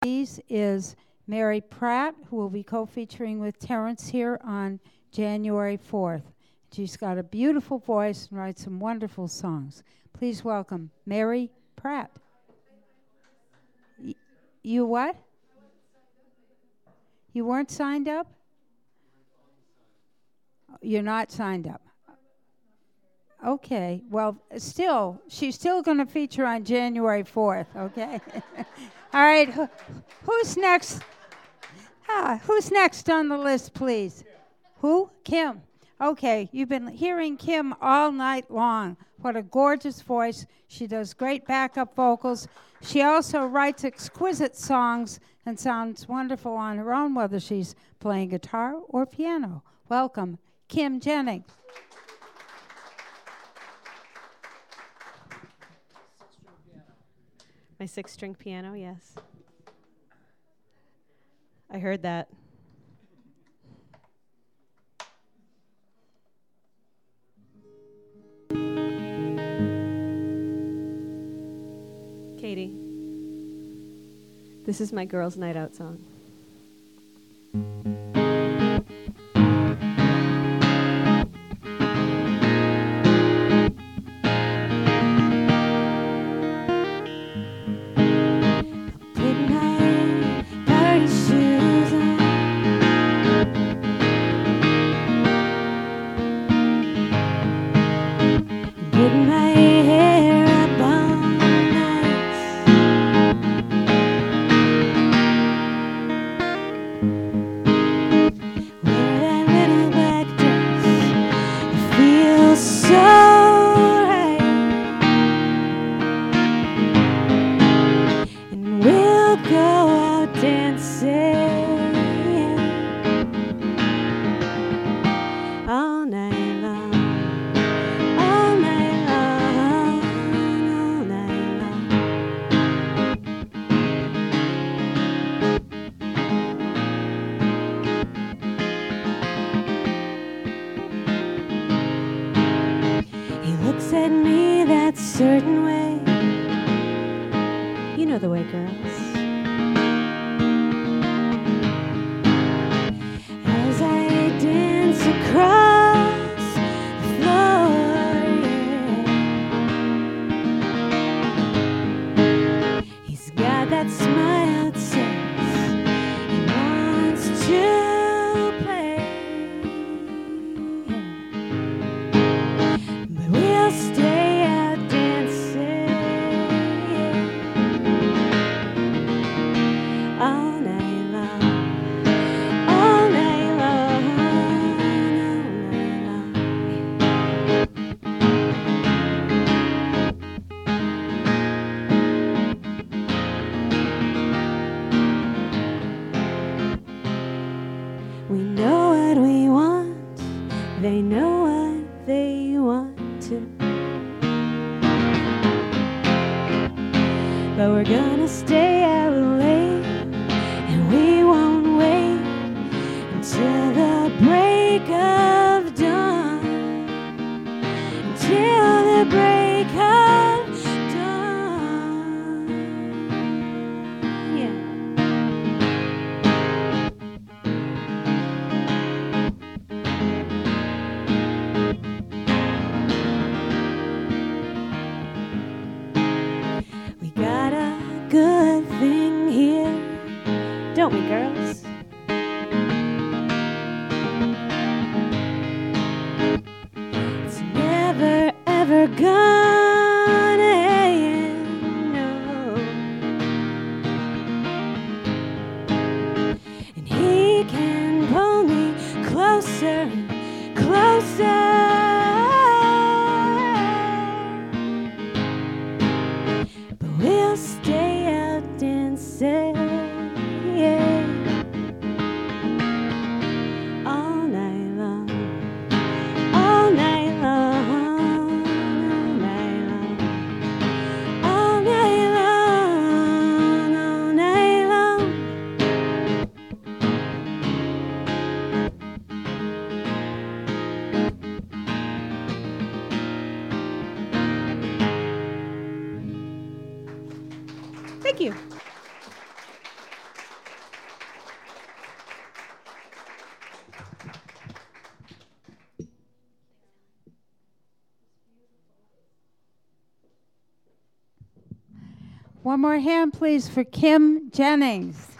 These is Mary Pratt, who will be co-featuring with Terrence here on January 4th. She's got a beautiful voice and writes some wonderful songs. Please welcome Mary Pratt. You what? You weren't signed up? You're not signed up. Okay. Well, she's still going to feature on January 4th, okay? All right. Who's next? Who's next on the list, please? Who? Kim. Okay. You've been hearing Kim all night long. What a gorgeous voice. She does great backup vocals. She also writes exquisite songs and sounds wonderful on her own, whether she's playing guitar or piano. Welcome, Kim Jennings. My 6-string piano, yes. I heard that. Katie, this is my girls' night out song. Thank you. One more hand, please, for Kim Jennings.